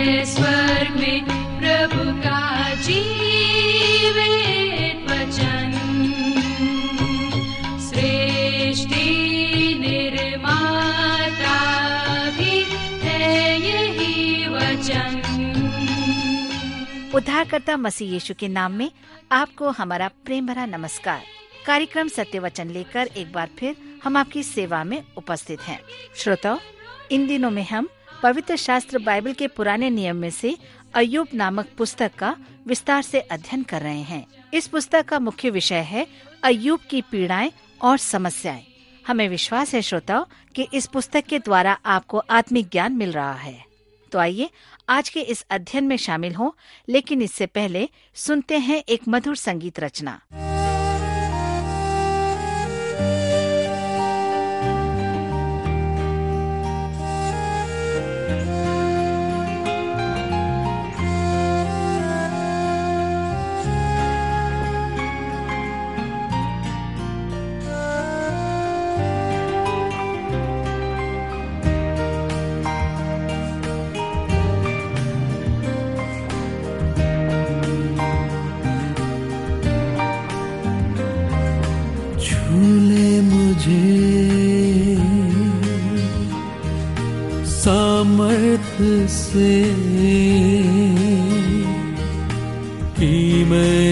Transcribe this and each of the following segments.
है स्वर्ग में प्रभु का जीवित वचन। सृष्टि निर्माता भी है यही वचन। उद्धारकर्ता मसीह यीशु के नाम में आपको हमारा प्रेम भरा नमस्कार। कार्यक्रम सत्य वचन लेकर एक बार फिर हम आपकी सेवा में उपस्थित हैं। श्रोताओ, इन दिनों में हम पवित्र शास्त्र बाइबल के पुराने नियम में से अय्यूब नामक पुस्तक का विस्तार से अध्ययन कर रहे हैं। इस पुस्तक का मुख्य विषय है अय्यूब की पीड़ाएं और समस्याएं। हमें विश्वास है श्रोताओ कि इस पुस्तक के द्वारा आपको आत्मिक ज्ञान मिल रहा है। तो आइए आज के इस अध्ययन में शामिल हों, लेकिन इससे पहले सुनते हैं एक मधुर संगीत रचना। सामर्थ से कि मैं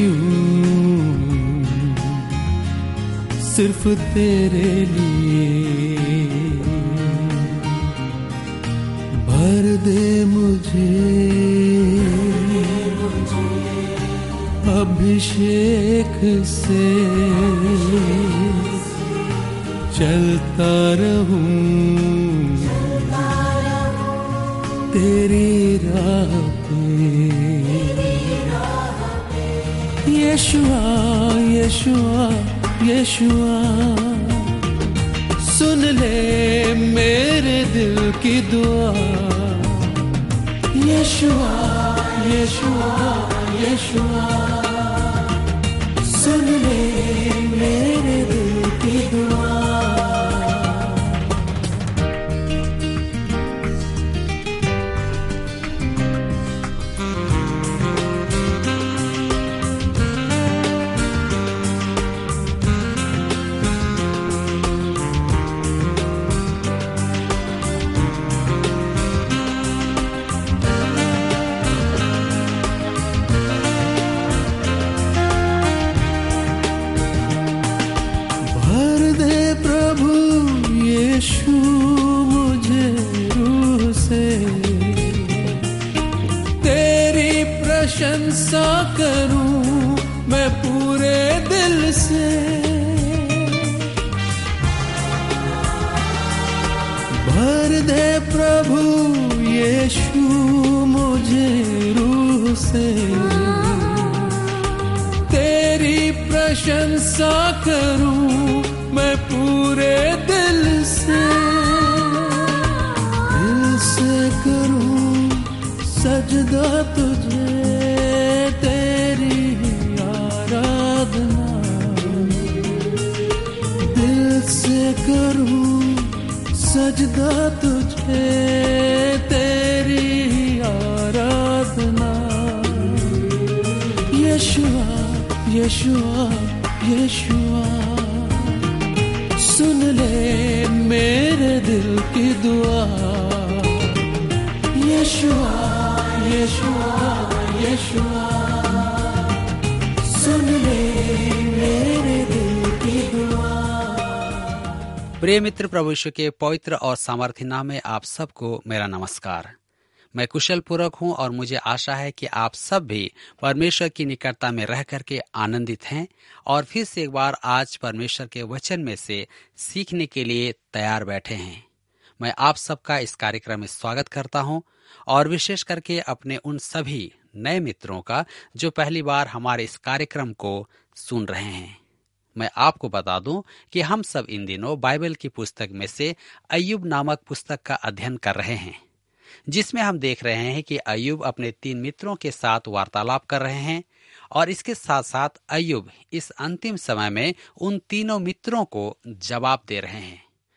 जीऊं सिर्फ तेरे लिए। भर दे मुझे अभिषेक से, चलता रहूं तेरी राह पे। यीशुआ यीशुआ यीशुआ, सुन ले मेरे दिल की दुआ। यीशुआ यीशुआ यीशुआ, सुन ले मेरे दिल की दुआ। प्रशंसा करूं मैं पूरे दिल से। भर दे प्रभु यीशु मुझे रूह से। तेरी प्रशंसा करूं मैं पूरे दिल से। दिल से करूं सजदा तुझे, तेरी आराधना। दिल से करूं सजदा तुझे, तेरी आराधना। यीशुआ यीशुआ यीशुआ, सुन ले मेरे दिल की दुआ। यीशुआ यीशुआ यीशुआ, सुन ले मेरे दिल की दुआ। प्रिय मित्र, प्रभु यीशु के पवित्र और सामर्थ्य नाम में आप सबको मेरा नमस्कार। मैं कुशल पूर्वक हूँ और मुझे आशा है कि आप सब भी परमेश्वर की निकटता में रह करके आनंदित हैं और फिर से एक बार आज परमेश्वर के वचन में से सीखने के लिए तैयार बैठे हैं। मैं आप सबका इस कार्यक्रम में स्वागत करता हूं और विशेष करके अपने उन सभी नए मित्रों का जो पहली बार हमारे इस कार्यक्रम को सुन रहे हैं। मैं आपको बता दूं कि हम सब इन दिनों बाइबल की पुस्तक में से अय्यूब नामक पुस्तक का अध्ययन कर रहे हैं, जिसमें हम देख रहे हैं कि अय्यूब अपने 3 मित्रों के साथ वार्तालाप कर रहे हैं और इसके साथ साथ अय्यूब इस अंतिम समय में उन तीनों मित्रों को जवाब दे रहे हैं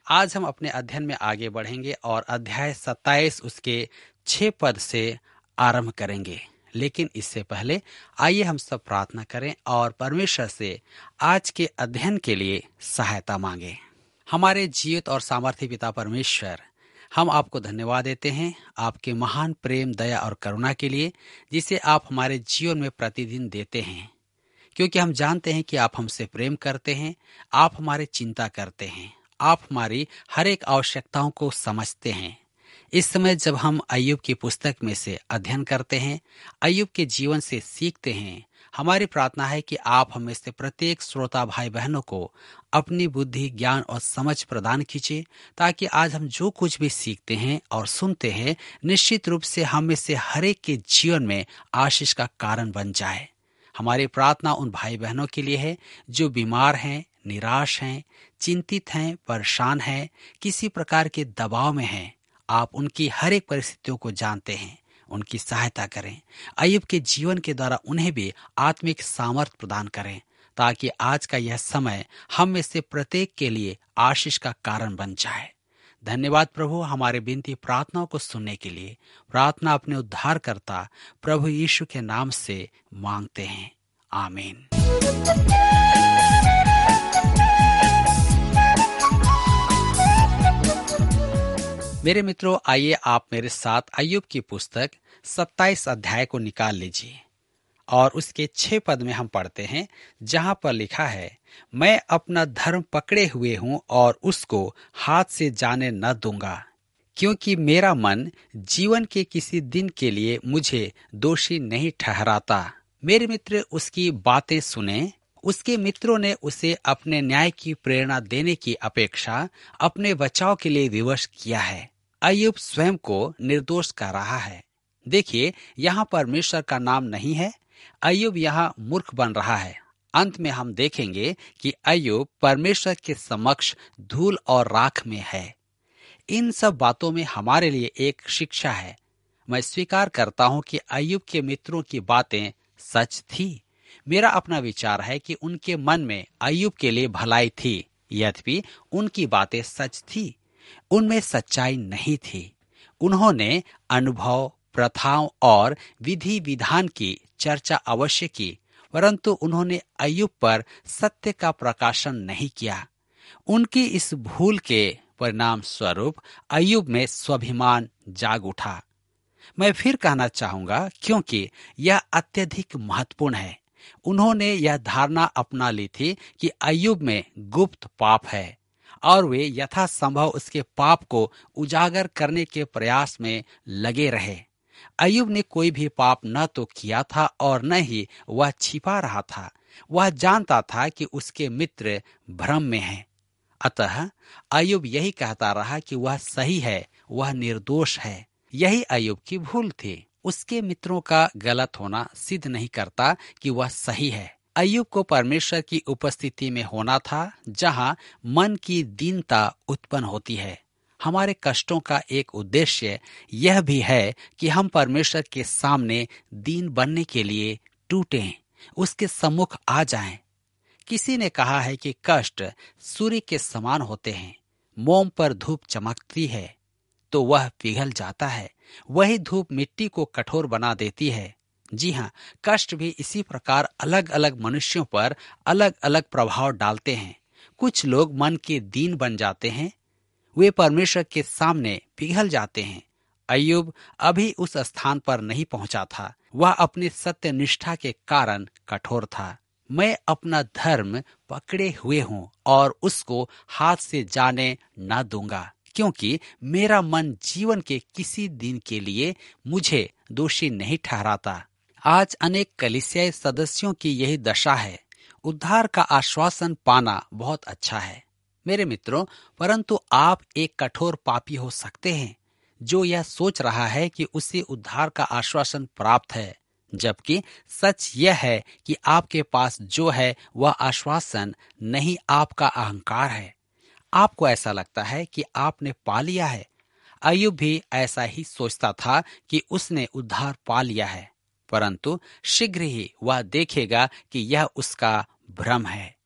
आज हम अपने अध्ययन में आगे बढ़ेंगे और अध्याय 27 उसके 6 पद से आरंभ करेंगे। लेकिन इससे पहले आइए हम सब प्रार्थना करें और परमेश्वर से आज के अध्ययन के लिए सहायता मांगे। हमारे जीवित और सामर्थ्य पिता परमेश्वर, हम आपको धन्यवाद देते हैं आपके महान प्रेम, दया और करुणा के लिए, जिसे आप हमारे जीवन में प्रतिदिन देते हैं। क्योंकि हम जानते हैं कि आप हमसे प्रेम करते हैं, आप हमारी चिंता करते हैं, आप हमारी हर एक आवश्यकताओं को समझते हैं। इस समय जब हम अय्यूब की पुस्तक में से अध्ययन करते हैं, अय्यूब के जीवन से सीखते हैं, हमारी प्रार्थना है कि आप हमें से प्रत्येक श्रोता भाई बहनों को अपनी बुद्धि, ज्ञान और समझ प्रदान कीजिए, ताकि आज हम जो कुछ भी सीखते हैं और सुनते हैं, निश्चित रूप से हम में से हर एक के जीवन में आशीष का कारण बन जाए। हमारी प्रार्थना उन भाई बहनों के लिए है जो बीमार हैं, निराश हैं, चिंतित हैं, परेशान हैं, किसी प्रकार के दबाव में हैं। आप उनकी हर एक परिस्थितियों को जानते हैं, उनकी सहायता करें। अय्यूब के जीवन के द्वारा उन्हें भी आत्मिक सामर्थ्य प्रदान करें, ताकि आज का यह समय हम में से प्रत्येक के लिए आशीष का कारण बन जाए। धन्यवाद प्रभु, हमारे विनती प्रार्थनाओं को सुनने के लिए। प्रार्थना अपने उद्धारकर्ता प्रभु यीशु के नाम से मांगते हैं, आमीन। मेरे मित्रों, आइए आप मेरे साथ अय्यूब की पुस्तक 27 अध्याय को निकाल लीजिए और उसके 6 पद में हम पढ़ते हैं, जहां पर लिखा है, मैं अपना धर्म पकड़े हुए हूं और उसको हाथ से जाने न दूंगा, क्योंकि मेरा मन जीवन के किसी दिन के लिए मुझे दोषी नहीं ठहराता। मेरे मित्र उसकी बातें सुने। उसके मित्रों ने उसे अपने न्याय की प्रेरणा देने की अपेक्षा अपने बचाव के लिए विवश किया है। अय्यूब स्वयं को निर्दोष कह रहा है। देखिए, यहाँ परमेश्वर का नाम नहीं है। अय्यूब यहाँ मूर्ख बन रहा है। अंत में हम देखेंगे कि अय्यूब परमेश्वर के समक्ष धूल और राख में है। इन सब बातों में हमारे लिए एक शिक्षा है। मैं स्वीकार करता हूँ कि अय्यूब के मित्रों की बातें सच थी। मेरा अपना विचार है कि उनके मन में अय्यूब के लिए भलाई थी, यद्यपि उनकी बातें सच थी, उनमें सच्चाई नहीं थी। उन्होंने अनुभव, प्रथाओं और विधि विधान की चर्चा अवश्य की, परंतु उन्होंने अय्यूब पर सत्य का प्रकाशन नहीं किया। उनकी इस भूल के परिणाम स्वरूप अय्यूब में स्वाभिमान जाग उठा। मैं फिर कहना चाहूंगा, क्योंकि यह अत्यधिक महत्वपूर्ण है। उन्होंने यह धारणा अपना ली थी कि अय्यूब में गुप्त पाप है और वे यथासंभव उसके पाप को उजागर करने के प्रयास में लगे रहे। अय्यूब ने कोई भी पाप न तो किया था और न ही वह छिपा रहा था। वह जानता था कि उसके मित्र भ्रम में हैं। अतः अय्यूब यही कहता रहा कि वह सही है, वह निर्दोष है। यही अय्यूब की भूल थी। उसके मित्रों का गलत होना सिद्ध नहीं करता कि वह सही है। अय्यूब को परमेश्वर की उपस्थिति में होना था, जहां मन की दीनता उत्पन्न होती है। हमारे कष्टों का एक उद्देश्य यह भी है कि हम परमेश्वर के सामने दीन बनने के लिए टूटें, उसके सम्मुख आ जाएं। किसी ने कहा है कि कष्ट सूर्य के समान होते हैं। मोम पर धूप चमकती है तो वह पिघल जाता है, वही धूप मिट्टी को कठोर बना देती है। जी हाँ, कष्ट भी इसी प्रकार अलग अलग मनुष्यों पर अलग अलग प्रभाव डालते हैं। कुछ लोग मन के दीन बन जाते हैं, वे परमेश्वर के सामने पिघल जाते हैं। अय्यूब अभी उस स्थान पर नहीं पहुंचा था। वह अपनी सत्य निष्ठा के कारण कठोर था। मैं अपना धर्म पकड़े हुए हूँ और उसको हाथ से जाने न दूंगा, क्योंकि मेरा मन जीवन के किसी दिन के लिए मुझे दोषी नहीं ठहराता। आज अनेक कलीसियाई सदस्यों की यही दशा है। उद्धार का आश्वासन पाना बहुत अच्छा है मेरे मित्रों, परंतु आप एक कठोर पापी हो सकते हैं जो यह सोच रहा है कि उसे उद्धार का आश्वासन प्राप्त है, जबकि सच यह है कि आपके पास जो है वह आश्वासन नहीं, आपका अहंकार है। आपको ऐसा लगता है कि आपने पा लिया है। अय्यूब भी ऐसा ही सोचता था कि उसने उद्धार पा लिया है, परंतु शीघ्र ही वह देखेगा कि यह उसका भ्रम है।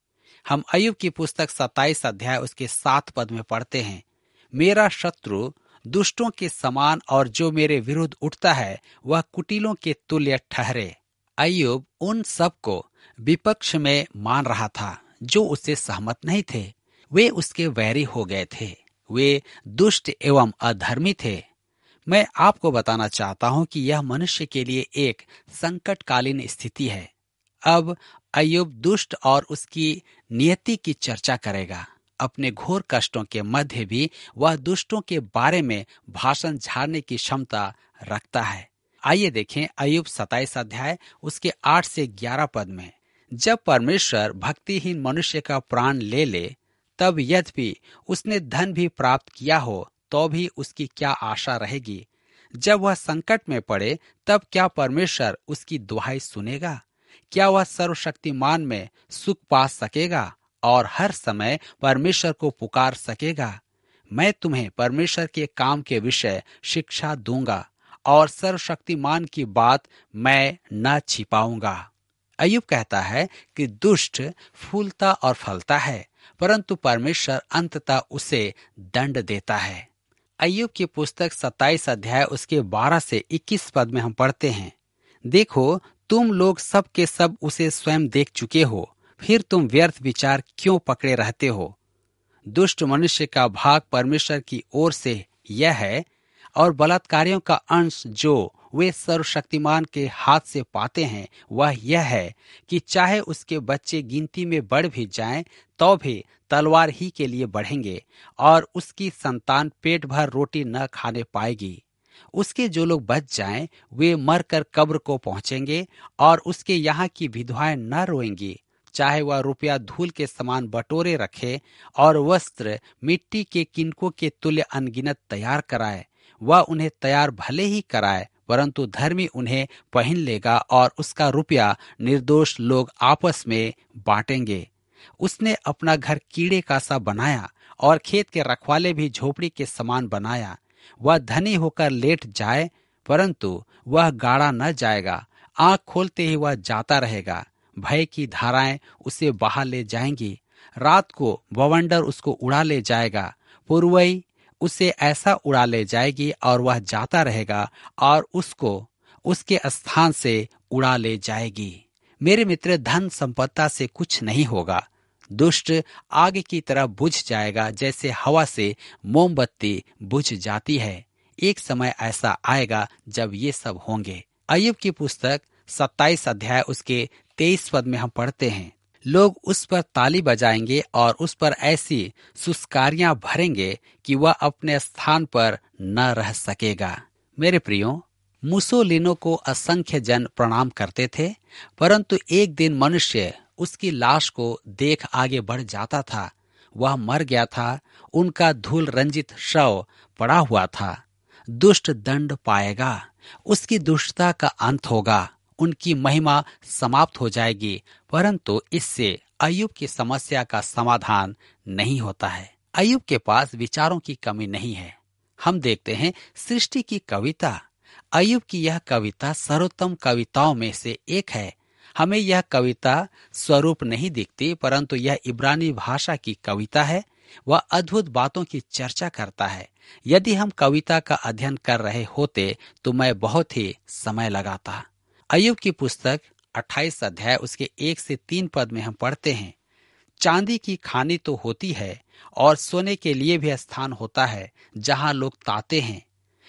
हम अय्यूब की पुस्तक 27 अध्याय उसके 7 पद में पढ़ते हैं, मेरा शत्रु दुष्टों के समान और जो मेरे विरुद्ध उठता है वह कुटिलों के तुल्य ठहरे। अय्यूब उन सबको विपक्ष में मान रहा था जो उससे सहमत नहीं थे। वे उसके वैरी हो गए थे, वे दुष्ट एवं अधर्मी थे। मैं आपको बताना चाहता हूं कि यह मनुष्य के लिए एक संकटकालीन स्थिति है। अब अय्यूब दुष्ट और उसकी नियति की चर्चा करेगा। अपने घोर कष्टों के मध्य भी वह दुष्टों के बारे में भाषण झाड़ने की क्षमता रखता है। आइए देखें अय्यूब 27 अध्याय उसके 8 से 11 पद में, जब परमेश्वर भक्तिहीन मनुष्य का प्राण ले ले, तब यद्यपि उसने धन भी प्राप्त किया हो तो भी उसकी क्या आशा रहेगी। जब वह संकट में पड़े तब क्या परमेश्वर उसकी दुहाई सुनेगा? क्या वह सर्वशक्तिमान में सुख पा सकेगा और हर समय परमेश्वर को पुकार सकेगा? मैं तुम्हें परमेश्वर के काम के विषय शिक्षा दूंगा और सर्वशक्तिमान की बात मैं न छिपाऊंगा। अय्यूब कहता है कि दुष्ट फूलता और फलता है, परंतु परमेश्वर अंततः उसे दंड देता है। अय्यूब की पुस्तक 27 अध्याय उसके 12 से 21 पद में हम पढ़ते हैं, देखो तुम लोग सब के सब उसे स्वयं देख चुके हो, फिर तुम व्यर्थ विचार क्यों पकड़े रहते हो? दुष्ट मनुष्य का भाग परमेश्वर की ओर से यह है और बलात्कारियों का अंश जो वे सर्वशक्तिमान के हाथ से पाते हैं वह यह है कि चाहे उसके बच्चे गिनती में बढ़ भी जाएं तो भी तलवार ही के लिए बढ़ेंगे और उसकी संतान पेट भर रोटी न खाने पाएगी। उसके जो लोग बच जाएं वे मरकर कब्र को पहुंचेंगे और उसके यहाँ की विधवाएं न रोएंगी। चाहे वह रुपया धूल के समान बटोरे रखे और वस्त्र मिट्टी के किनकों के तुल्य अनगिनत तैयार कराए, वह उन्हें तैयार भले ही कराए, परंतु धर्मी उन्हें पहन लेगा और उसका रुपया निर्दोष लोग आपस में बांटेंगे। उसने अपना घर कीड़े का सा बनाया और खेत के रखवाले भी झोपड़ी के समान बनाया। वह धनी होकर लेट जाए, परंतु वह गाड़ा न जाएगा। आंख खोलते ही वह जाता रहेगा। भय की धाराएं उसे बहा ले जाएंगी। रात को बवंडर उसको उड़ा ले जाएगा। पुरवई उसे ऐसा उड़ा ले जाएगी और वह जाता रहेगा और उसको उसके स्थान से उड़ा ले जाएगी। मेरे मित्र, धन संपत्ति से कुछ नहीं होगा। दुष्ट आग की तरह बुझ जाएगा, जैसे हवा से मोमबत्ती बुझ जाती है। एक समय ऐसा आएगा जब ये सब होंगे। अय्यूब की पुस्तक 27 अध्याय उसके 23 पद में हम पढ़ते हैं, लोग उस पर ताली बजाएंगे और उस पर ऐसी सुस्कारियां भरेंगे कि वह अपने स्थान पर न रह सकेगा। मेरे प्रियो, मुसोलिनो को असंख्य जन प्रणाम करते थे, परंतु एक दिन मनुष्य उसकी लाश को देख आगे बढ़ जाता था। वह मर गया था, उनका धूल रंजित शव पड़ा हुआ था। दुष्ट दंड पाएगा, उसकी दुष्टता का अंत होगा, उनकी महिमा समाप्त हो जाएगी, परंतु इससे अय्यूब की समस्या का समाधान नहीं होता है। अय्यूब के पास विचारों की कमी नहीं है। हम देखते हैं सृष्टि की कविता। अय्यूब की यह कविता सर्वोत्तम कविताओं में से एक है। हमें यह कविता स्वरूप नहीं दिखती, परंतु यह इब्रानी भाषा की कविता है। वह अद्भुत बातों की चर्चा करता है। यदि हम कविता का अध्ययन कर रहे होते तो मैं बहुत ही समय लगाता। अय्यूब की पुस्तक 28 अध्याय उसके 1 से 3 पद में हम पढ़ते हैं, चांदी की खानी तो होती है और सोने के लिए भी स्थान होता है जहां लोग ताते हैं।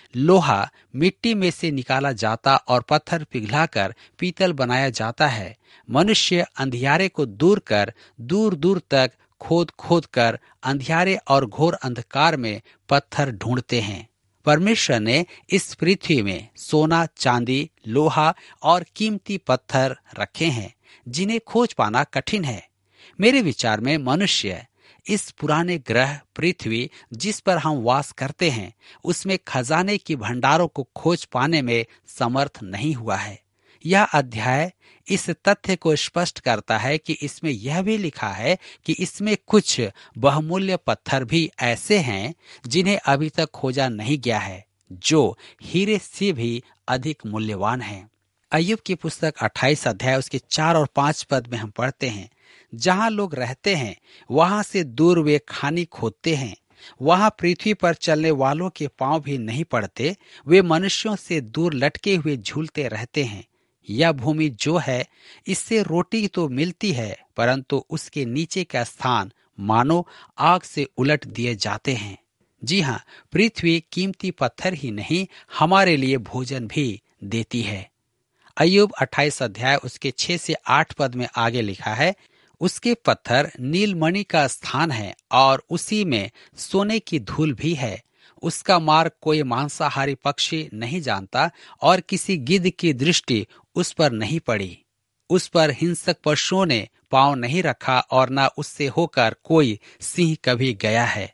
लोहा मिट्टी में से निकाला जाता और पत्थर पिघलाकर पीतल बनाया जाता है। मनुष्य अंधियारे को दूर कर दूर दूर तक खोद खोद कर अंधियारे और घोर अंधकार में पत्थर ढूंढते हैं। परमेश्वर ने इस पृथ्वी में सोना, चांदी, लोहा और कीमती पत्थर रखे हैं जिन्हें खोज पाना कठिन है। मेरे विचार में मनुष्य इस पुराने ग्रह पृथ्वी जिस पर हम वास करते हैं उसमें खजाने की भंडारों को खोज पाने में समर्थ नहीं हुआ है। यह अध्याय इस तथ्य को स्पष्ट करता है कि इसमें यह भी लिखा है कि इसमें कुछ बहुमूल्य पत्थर भी ऐसे हैं जिन्हें अभी तक खोजा नहीं गया है, जो हीरे से भी अधिक मूल्यवान हैं। अय्यूब की पुस्तक 28 अध्याय उसके 4 और 5 पद में हम पढ़ते हैं, जहाँ लोग रहते हैं वहाँ से दूर वे खानी खोदते हैं। वहाँ पृथ्वी पर चलने वालों के पांव भी नहीं पड़ते। वे मनुष्यों से दूर लटके हुए झूलते रहते हैं। यह भूमि जो है, इससे रोटी तो मिलती है, परंतु उसके नीचे का स्थान मानो आग से उलट दिए जाते हैं। जी हाँ, पृथ्वी कीमती पत्थर ही नहीं, हमारे लिए भोजन भी देती है। अय्यूब 28 अध्याय उसके 6 से 8 पद में आगे लिखा है, उसके पत्थर नीलमणि का स्थान है और उसी में सोने की धूल भी है। उसका मार्ग कोई मांसाहारी पक्षी नहीं जानता और किसी गिद्ध की दृष्टि उस पर नहीं पड़ी। उस पर हिंसक पशुओं ने पांव नहीं रखा और न उससे होकर कोई सिंह कभी गया है।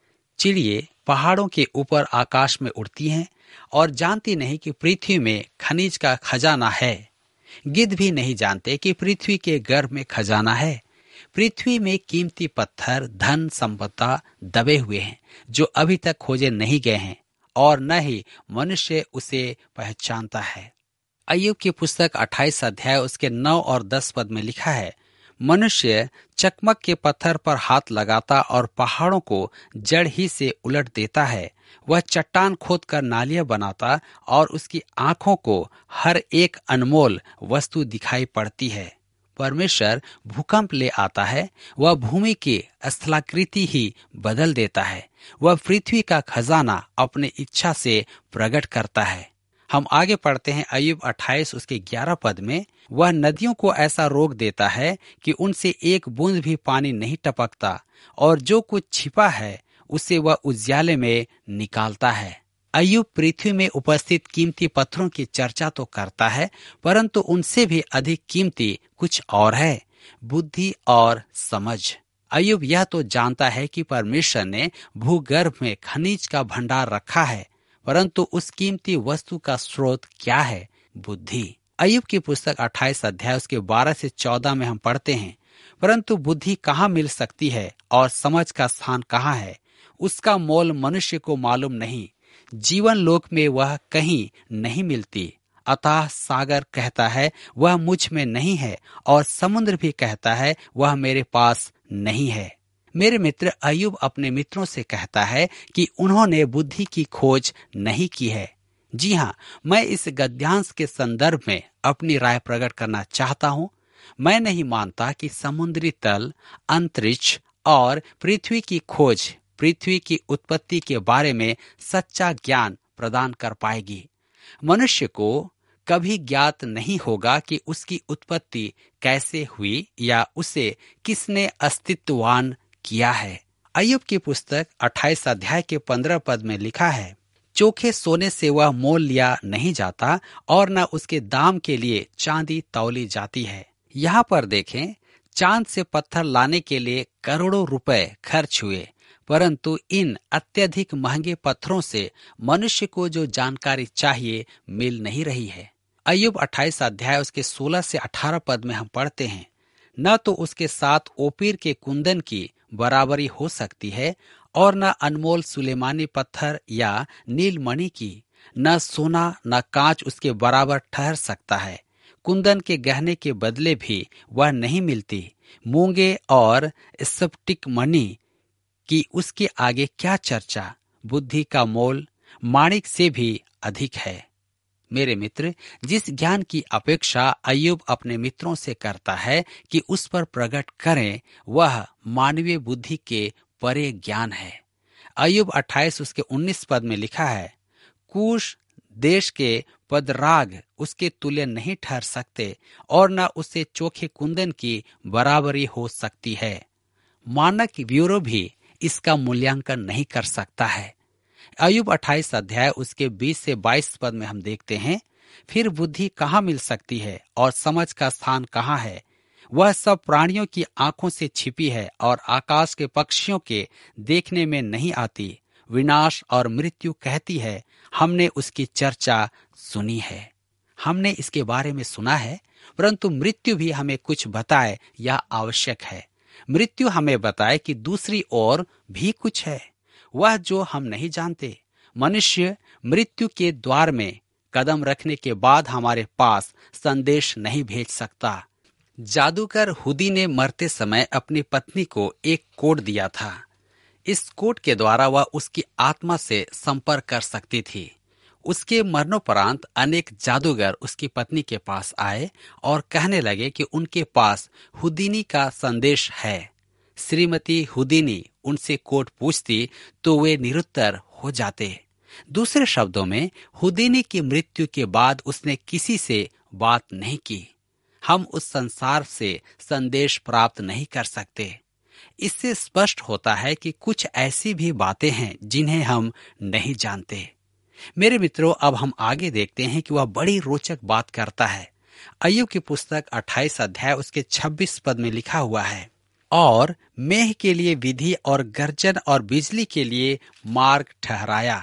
चिड़िए पहाड़ों के ऊपर आकाश में उड़ती हैं और जानती नहीं कि पृथ्वी में खनिज का खजाना है। गिद्ध भी नहीं जानते कि पृथ्वी के गर्भ में खजाना है। पृथ्वी में कीमती पत्थर, धन संपदा दबे हुए हैं जो अभी तक खोजे नहीं गए हैं और न ही मनुष्य उसे पहचानता है। अय्यूब की पुस्तक 28 अध्याय उसके 9 और 10 पद में लिखा है, मनुष्य चकमक के पत्थर पर हाथ लगाता और पहाड़ों को जड़ ही से उलट देता है। वह चट्टान खोद कर नालियां बनाता और उसकी आंखों को हर एक अनमोल वस्तु दिखाई पड़ती है। परमेश्वर भूकंप ले आता है। वह भूमि की स्थलाकृति ही बदल देता है। वह पृथ्वी का खजाना अपनी इच्छा से प्रकट करता है। हम आगे पढ़ते हैं अय्यूब 28 उसके 11 पद में, वह नदियों को ऐसा रोक देता है कि उनसे एक बूंद भी पानी नहीं टपकता और जो कुछ छिपा है उसे वह उजियाले में निकालता है। अय्यूब पृथ्वी में उपस्थित कीमती पत्थरों की चर्चा तो करता है, परंतु उनसे भी अधिक कीमती कुछ और है, बुद्धि और समझ। अय्यूब यह तो जानता है कि परमेश्वर ने भूगर्भ में खनिज का भंडार रखा है, परंतु उस कीमती वस्तु का स्रोत क्या है? बुद्धि। अय्यूब की पुस्तक 28 अध्याय उसके 12 से 14 में हम पढ़ते हैं, परंतु बुद्धि कहाँ मिल सकती है और समझ का स्थान कहाँ है? उसका मोल मनुष्य को मालूम नहीं। जीवन लोक में वह कहीं नहीं मिलती। अतः सागर कहता है वह मुझ में नहीं है और समुद्र भी कहता है वह मेरे पास नहीं है। मेरे मित्र, अय्यूब अपने मित्रों से कहता है कि उन्होंने बुद्धि की खोज नहीं की है। जी हाँ, मैं इस गद्यांश के संदर्भ में अपनी राय प्रकट करना चाहता हूँ। मैं नहीं मानता कि समुद्री तल, अंतरिक्ष और पृथ्वी की खोज पृथ्वी की उत्पत्ति के बारे में सच्चा ज्ञान प्रदान कर पाएगी। मनुष्य को कभी ज्ञात नहीं होगा कि उसकी उत्पत्ति कैसे हुई या उसे किसने अस्तित्ववान किया है। अय्यूब की पुस्तक 28 अध्याय के 15 पद में लिखा है, चोखे सोने से वह मोल लिया नहीं जाता और न उसके दाम के लिए चांदी तौली जाती है। यहाँ पर देखें, चांद से पत्थर लाने के लिए करोड़ों रुपए खर्च हुए, परंतु इन अत्यधिक महंगे पत्थरों से मनुष्य को जो जानकारी चाहिए मिल नहीं रही है। अय्यूब 28 अध्याय उसके 16 से 18 पद में हम पढ़ते हैं, न तो उसके साथ ओपीर के कुंदन की बराबरी हो सकती है और न अनमोल सुलेमानी पत्थर या नीलमणि की, न सोना न कांच उसके बराबर ठहर सकता है। कुंदन के गहने के बदले भी वह नहीं मिलती। मूंगे और स्फटिक मणि की उसके आगे क्या चर्चा। बुद्धि का मोल माणिक से भी अधिक है। मेरे मित्र, जिस ज्ञान की अपेक्षा अय्यूब अपने मित्रों से करता है कि उस पर प्रकट करें, वह मानवीय बुद्धि के परे ज्ञान है। अय्यूब 28 उसके 19 पद में लिखा है, कूश देश के पदराग उसके तुल्य नहीं ठहर सकते और न उससे चोखे कुंदन की बराबरी हो सकती है। मानक ब्यूरो भी इसका मूल्यांकन नहीं कर सकता है। अय्यूब 28 अध्याय उसके 20 से 22 पद में हम देखते हैं, फिर बुद्धि कहाँ मिल सकती है और समझ का स्थान कहाँ है? वह सब प्राणियों की आंखों से छिपी है और आकाश के पक्षियों के देखने में नहीं आती। विनाश और मृत्यु कहती है, हमने उसकी चर्चा सुनी है। हमने इसके बारे में सुना है, परंतु मृत्यु भी हमें कुछ बताए यह आवश्यक है। मृत्यु हमें बताए कि दूसरी ओर भी कुछ है, वह जो हम नहीं जानते। मनुष्य मृत्यु के द्वार में कदम रखने के बाद हमारे पास संदेश नहीं भेज सकता। जादूगर हुदी ने मरते समय अपनी पत्नी को एक कोड दिया था। इस कोड के द्वारा वह उसकी आत्मा से संपर्क कर सकती थी। उसके मरणोपरांत अनेक जादूगर उसकी पत्नी के पास आए और कहने लगे कि उनके पास हुदीनी का संदेश है। श्रीमती हुदीनी उनसे कोड पूछती तो वे निरुत्तर हो जाते। दूसरे शब्दों में, हुदीनी की मृत्यु के बाद उसने किसी से बात नहीं की। हम उस संसार से संदेश प्राप्त नहीं कर सकते। इससे स्पष्ट होता है कि कुछ ऐसी भी बातें हैं जिन्हें हम नहीं जानते। मेरे मित्रों, अब हम आगे देखते हैं कि वह बड़ी रोचक बात करता है। अय्यूब की पुस्तक 28 अध्याय उसके 26 पद में लिखा हुआ है, और मेघ के लिए विधि और गर्जन और बिजली के लिए मार्ग ठहराया।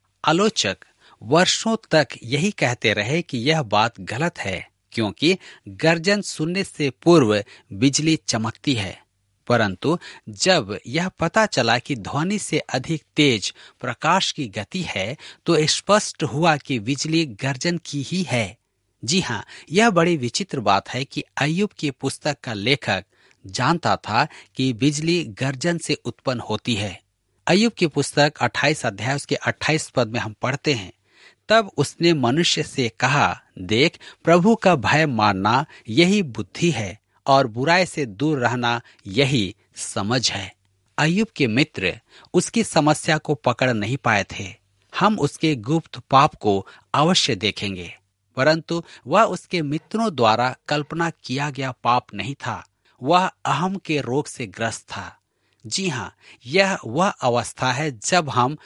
आलोचक वर्षों तक यही कहते रहे कि यह बात गलत है, क्योंकि गर्जन सुनने से पूर्व बिजली चमकती है। परंतु जब यह पता चला कि ध्वनि से अधिक तेज प्रकाश की गति है, तो स्पष्ट हुआ कि बिजली गर्जन की ही है। जी हाँ, यह बड़ी विचित्र बात है कि अय्यूब की पुस्तक का लेखक जानता था कि बिजली गर्जन से उत्पन्न होती है। अय्यूब की पुस्तक 28 अध्याय उसके 28 पद में हम पढ़ते हैं, तब उसने मनुष्य से कहा, देख, प्रभु का भय मानना यही बुद्धि है और बुराई से दूर रहना यही समझ है। अय्यूब के मित्र उसकी समस्या को पकड़ नहीं पाए थे। हम उसके गुप्त पाप को अवश्य देखेंगे, परंतु वह उसके मित्रों द्वारा कल्पना किया गया पाप नहीं था। वह अहम के रोग से ग्रस्त था। जी हाँ, यह वह अवस्था है जब हम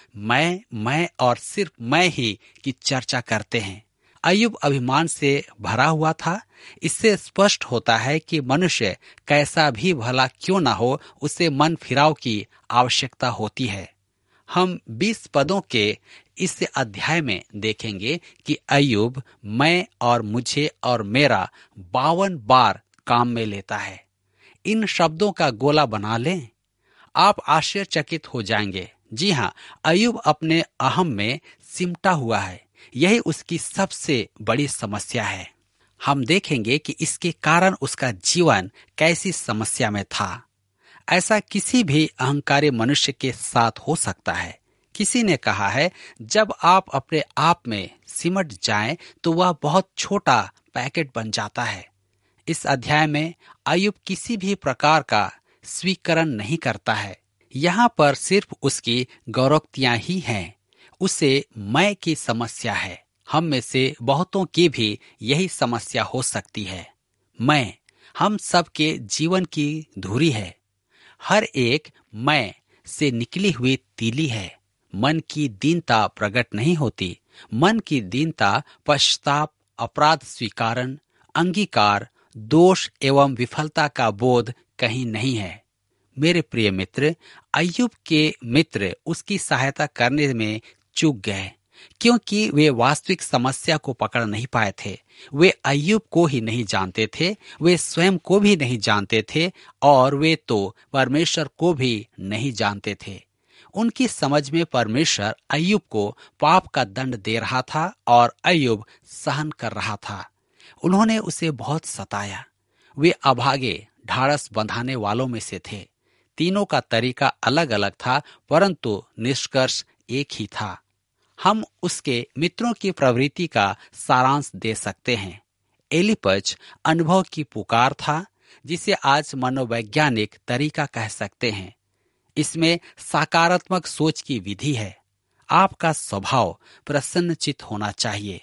मैं और सिर्फ मैं ही की चर्चा करते हैं। अय्यूब अभिमान से भरा हुआ था। इससे स्पष्ट होता है कि मनुष्य कैसा भी भला क्यों ना हो, उसे मन फिराव की आवश्यकता होती है। हम 20 पदों के इस अध्याय में देखेंगे कि अय्यूब मैं और मुझे और मेरा 52 बार काम में लेता है। इन शब्दों का गोला बना लें, आप आश्चर्यचकित हो जाएंगे। जी हाँ, अय्यूब अपने अहम में सिमटा हुआ है। यही उसकी सबसे बड़ी समस्या है। हम देखेंगे कि इसके कारण उसका जीवन कैसी समस्या में था। ऐसा किसी भी अहंकारी मनुष्य के साथ हो सकता है। किसी ने कहा है, जब आप अपने आप में सिमट जाएं, तो वह बहुत छोटा पैकेट बन जाता है। इस अध्याय में अय्यूब किसी भी प्रकार का स्वीकरण नहीं करता है। यहाँ पर सिर्फ उसकी गौरवक्तियां ही हैं। उसे मैं की समस्या है। हम में से बहुतों की भी यही समस्या हो सकती है। मैं हम सबके जीवन की धुरी है। हर एक मैं से निकली हुई तीली है। मन की दीनता प्रकट नहीं होती। मन की दीनता पश्चाताप, अपराध स्वीकारण, अंगीकार, दोष एवं विफलता का बोध कहीं नहीं है। मेरे प्रिय मित्र, अय्यूब के मित्र उसकी सहायता करने में चूक गए, क्योंकि वे वास्तविक समस्या को पकड़ नहीं पाए थे। वे अय्यूब को ही नहीं जानते थे, वे स्वयं को भी नहीं जानते थे, और वे तो परमेश्वर को भी नहीं जानते थे। उनकी समझ में परमेश्वर अय्यूब को पाप का दंड दे रहा था और अय्यूब सहन कर रहा था। उन्होंने उसे बहुत सताया। वे अभागे ढाढ़स बंधाने वालों में से थे। तीनों का तरीका अलग अलग था, परंतु निष्कर्ष एक ही था। हम उसके मित्रों की प्रवृत्ति का सारांश दे सकते हैं। एलिपज अनुभव की पुकार था, जिसे आज मनोवैज्ञानिक तरीका कह सकते हैं। इसमें सकारात्मक सोच की विधि है। आपका स्वभाव प्रसन्नचित्त होना चाहिए।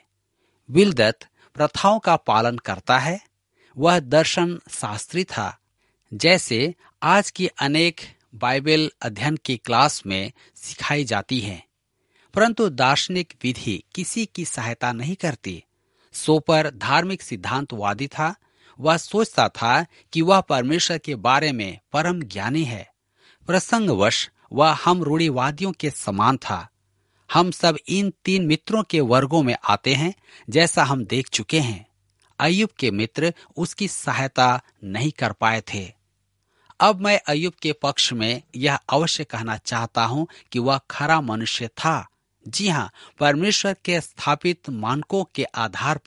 विल्दत प्रथाओं का पालन करता है। वह दर्शन शास्त्री था। जैसे आज की अनेक बाइबल अध्ययन की क्लास में सिखाई जाती है, परंतु दार्शनिक विधि किसी की सहायता नहीं करती। सोपर धार्मिक सिद्धांतवादी था। वह सोचता था कि वह परमेश्वर के बारे में परम ज्ञानी है। प्रसंगवश वह हम रूढ़िवादियों के समान था। हम सब इन 3 मित्रों के वर्गों में आते हैं, जैसा हम देख चुके हैं। अय्यूब के मित्र उसकी सहायता नहीं कर पाए थे। अब मैं अय्यूब के पक्ष में यह अवश्य कहना चाहता हूं कि वह खरा मनुष्य था। जी हाँ, परमेश्वर के स्थापित मानकों के आधार पर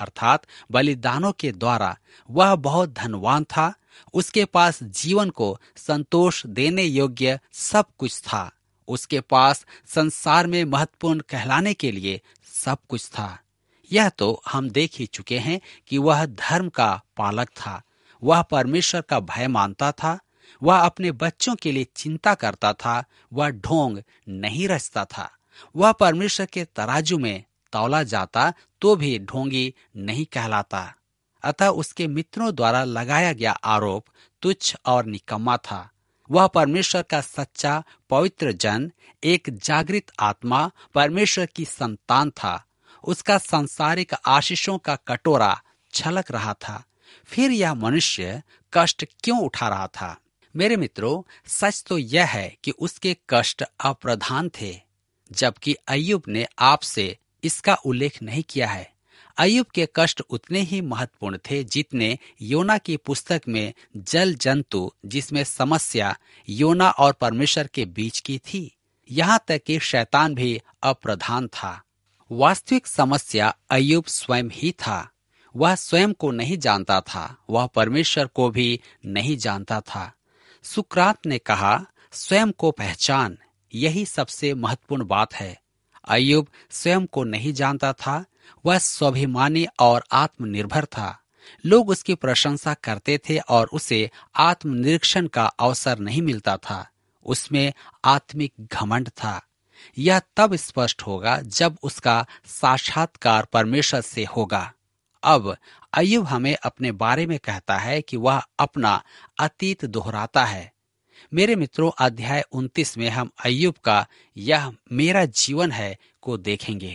अर्थात बलिदानों के द्वारा वह बहुत धनवान था। उसके पास जीवन को संतोष देने योग्य सब कुछ था। उसके पास संसार में महत्वपूर्ण कहलाने के लिए सब कुछ था। यह तो हम देख ही चुके हैं कि वह धर्म का पालक था। वह परमेश्वर का भय मानता था। वह अपने बच्चों के लिए चिंता करता था। वह ढोंग नहीं रचता था। वह परमेश्वर के तराजू में तौला जाता तो भी ढोंगी नहीं कहलाता। अतः उसके मित्रों द्वारा लगाया गया आरोप तुच्छ और निकम्मा था। वह परमेश्वर का सच्चा पवित्र जन, एक जागृत आत्मा, परमेश्वर की संतान था। उसका सांसारिक आशीषों का कटोरा छलक रहा था। फिर यह मनुष्य कष्ट क्यों उठा रहा था? मेरे मित्रों, सच तो यह है कि उसके कष्ट अप्रधान थे, जबकि अय्यूब ने आपसे इसका उल्लेख नहीं किया है। अय्यूब के कष्ट उतने ही महत्वपूर्ण थे जितने योना की पुस्तक में जल जंतु, जिसमें समस्या योना और परमेश्वर के बीच की थी। यहाँ तक कि शैतान भी अप्रधान था। वास्तविक समस्या अय्यूब स्वयं ही था। वह स्वयं को नहीं जानता था, वह परमेश्वर को भी नहीं जानता था। सुकरात ने कहा, स्वयं को पहचान, यही सबसे महत्वपूर्ण बात है। अय्यूब स्वयं को नहीं जानता था। वह स्वाभिमानी और आत्मनिर्भर था। लोग उसकी प्रशंसा करते थे और उसे आत्मनिरीक्षण का अवसर नहीं मिलता था। उसमें आत्मिक घमंड था। यह तब स्पष्ट होगा जब उसका साक्षात्कार परमेश्वर से होगा। अब अय्यूब हमें अपने बारे में कहता है कि वह अपना अतीत दोहराता है। मेरे मित्रों, अध्याय 29 में हम अय्यूब का यह मेरा जीवन है को देखेंगे।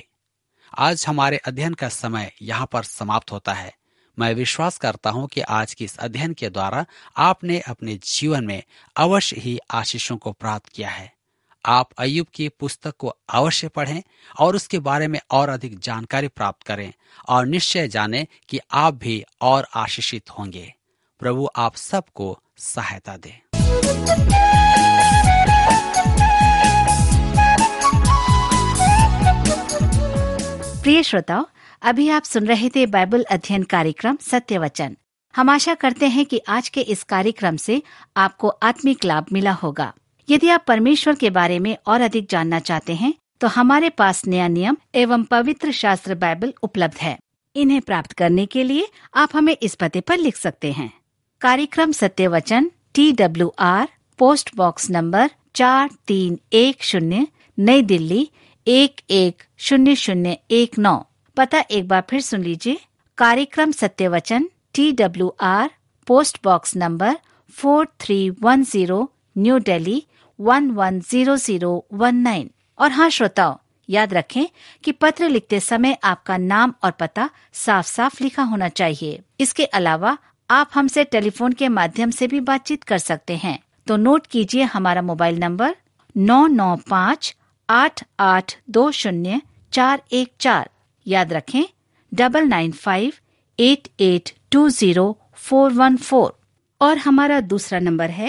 आज हमारे अध्ययन का समय यहाँ पर समाप्त होता है। मैं विश्वास करता हूँ कि आज के इस अध्ययन के द्वारा आपने अपने जीवन में अवश्य ही आशीषों को प्राप्त किया है। आप अय्यूब की पुस्तक को अवश्य पढ़ें और उसके बारे में और अधिक जानकारी प्राप्त करें और निश्चय जानें कि आप भी और आशीषित होंगे। प्रभु आप सबको सहायता दे। प्रिय श्रोताओ, अभी आप सुन रहे थे बाइबल अध्ययन कार्यक्रम सत्य वचन। हम आशा करते हैं कि आज के इस कार्यक्रम से आपको आत्मिक लाभ मिला होगा। यदि आप परमेश्वर के बारे में और अधिक जानना चाहते हैं तो हमारे पास नया नियम एवं पवित्र शास्त्र बाइबल उपलब्ध है। इन्हें प्राप्त करने के लिए आप हमें इस पते पर लिख सकते हैं। कार्यक्रम सत्य वचन, TWR, पोस्ट बॉक्स नंबर 4310, नई दिल्ली 110019। पता एक बार फिर सुन लीजिए। कार्यक्रम सत्य वचन, TWR, post box number 4310, new Delhi 110019। और हाँ श्रोताओ, याद रखें कि पत्र लिखते समय आपका नाम और पता साफ साफ लिखा होना चाहिए। इसके अलावा आप हमसे टेलीफोन के माध्यम से भी बातचीत कर सकते हैं। तो नोट कीजिए हमारा मोबाइल नंबर 9958820414। याद रखें 9958820414। और हमारा दूसरा नंबर है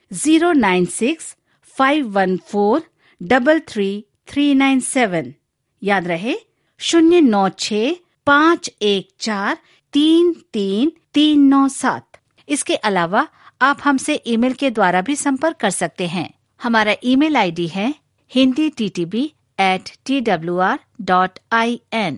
09651433397। याद रहे 09651433397। इसके अलावा आप हमसे ईमेल के द्वारा भी संपर्क कर सकते हैं। हमारा ईमेल आईडी है hinditb@twr.in,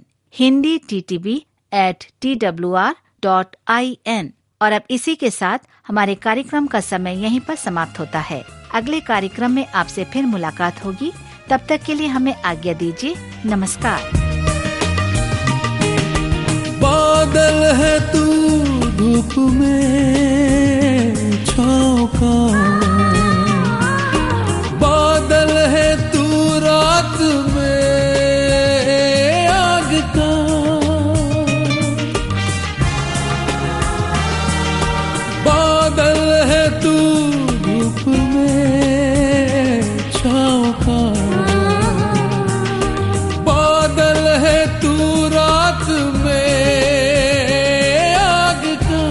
hinditb@twr.in। और अब इसी के साथ हमारे कार्यक्रम का समय यहीं पर समाप्त होता है। अगले कार्यक्रम में आपसे फिर मुलाकात होगी। तब तक के लिए हमें आज्ञा दीजिए। नमस्कार। बादल है तू धूप में छाँव का, बादल है तू रात में आग का, बादल है तू धूप में छाँव का, बादल है तू रात में आग का,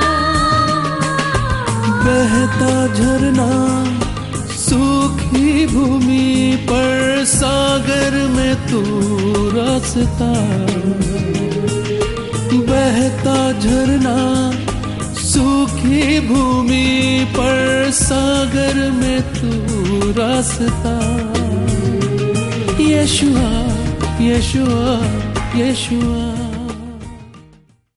बहता झरना सूखी भूमि पर, सागर में तू रास्ता, बहता झरना, सूखी भूमि पर सागर में तू रास्ता। यीशुआ यीशुआ यीशुआ